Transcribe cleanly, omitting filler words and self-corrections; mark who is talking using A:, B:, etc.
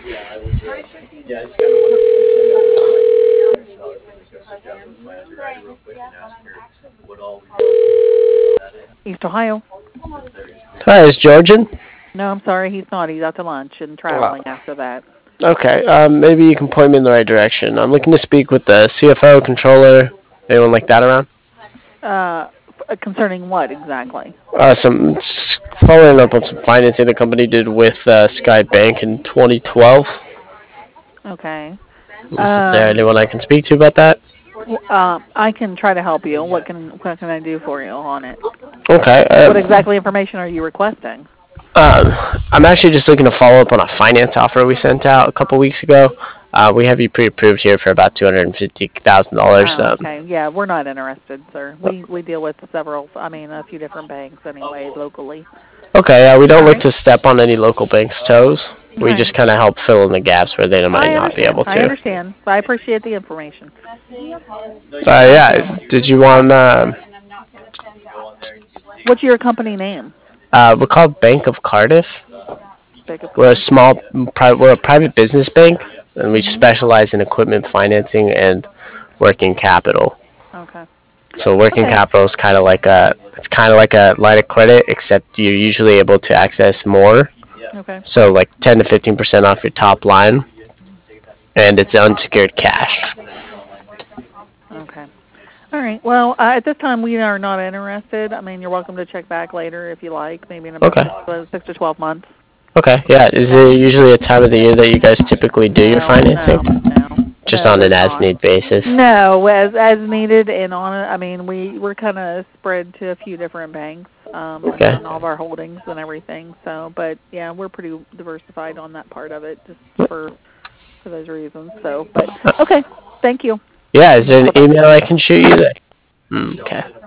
A: East Ohio.
B: Hi, is Georgian?
A: No, I'm sorry, he's not. He's out to lunch and traveling after that.
B: Okay, maybe you can point me in the right direction. I'm looking to speak with the CFO, controller, anyone like that around.
A: Concerning what exactly?
B: Following up on some financing the company did with Sky Bank in 2012.
A: Okay.
B: Is there anyone I can speak to about that?
A: I can try to help you. What can I do for you on it?
B: Okay.
A: What exactly information are you requesting?
B: I'm actually just looking to follow up on a finance offer we sent out a couple weeks ago. We have you pre-approved here for about $250,000.
A: Oh, okay. Yeah, we're not interested, sir. We deal with a few different banks anyway, locally.
B: Okay, we don't
A: All
B: look
A: right.
B: to step on any local banks' toes. We
A: Right.
B: just kind of help fill in the gaps where they might not be able
A: I
B: to.
A: understand. I appreciate the information. Thank
B: Yeah.
A: you.
B: Did you want?
A: What's your company name?
B: We're called Bank of Cardiff.
A: Beg your
B: We're a
A: pardon?
B: we're a private business bank, and we
A: Mhm.
B: specialize in equipment financing and working capital.
A: Okay.
B: So working
A: Okay.
B: capital is it's kind of like a line of credit, except you're usually able to access more.
A: Okay.
B: So like 10 to 15% off your top line, and it's unsecured cash.
A: Okay. All right. Well, at this time we are not interested. I mean, you're welcome to check back later if you like, maybe in about
B: Okay.
A: 6 to 12 months.
B: Okay. Yeah. Is
A: Okay.
B: there usually a time of the year that you guys typically do your
A: No, no,
B: financing?
A: no,
B: Just
A: no.
B: on an
A: There's
B: as
A: not.
B: need basis.
A: No, as needed and on it. I mean, we're kind of spread to a few different banks,
B: Okay.
A: and all of our holdings and everything. So, but yeah, we're pretty diversified on that part of it, just for those reasons. So, but okay, thank you.
B: Yeah. Is there an
A: Bye bye.
B: email I can shoot you there? Okay.